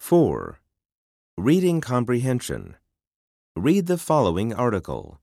4. Reading comprehension. Read the following article.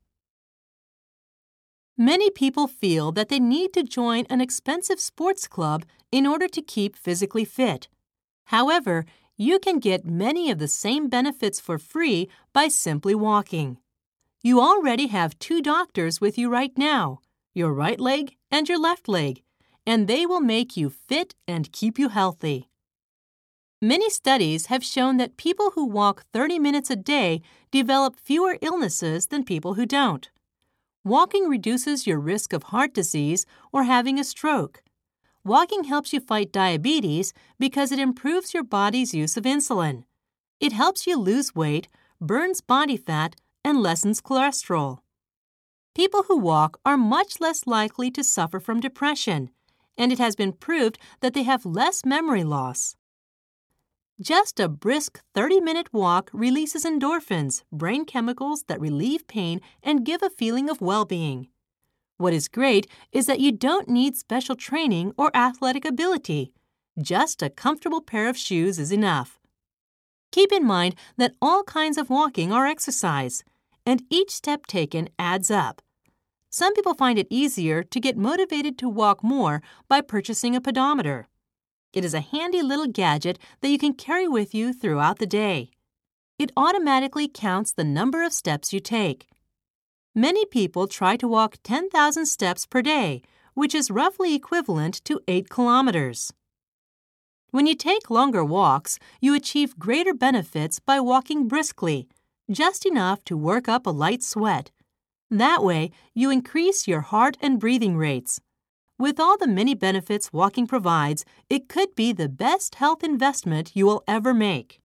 Many people feel that they need to join an expensive sports club in order to keep physically fit. However, you can get many of the same benefits for free by simply walking. You already have 2 doctors with you right now, your right leg and your left leg, and they will make you fit and keep you healthy. Many studies have shown that people who walk 30 minutes a day develop fewer illnesses than people who don't. Walking reduces your risk of heart disease or having a stroke. Walking helps you fight diabetes because it improves your body's use of insulin. It helps you lose weight, burns body fat, and lessens cholesterol. People who walk are much less likely to suffer from depression, and it has been proved that they have less memory loss. Just a brisk 30-minute walk releases endorphins, brain chemicals that relieve pain and give a feeling of well-being. What is great is that you don't need special training or athletic ability. Just a comfortable pair of shoes is enough. Keep in mind that all kinds of walking are exercise, and each step taken adds up. Some people find it easier to get motivated to walk more by purchasing a pedometer. It is a handy little gadget that you can carry with you throughout the day. It automatically counts the number of steps you take. Many people try to walk 10,000 steps per day, which is roughly equivalent to 8 kilometers. When you take longer walks, you achieve greater benefits by walking briskly, just enough to work up a light sweat. That way, you increase your heart and breathing rates. With all the many benefits walking provides, it could be the best health investment you will ever make.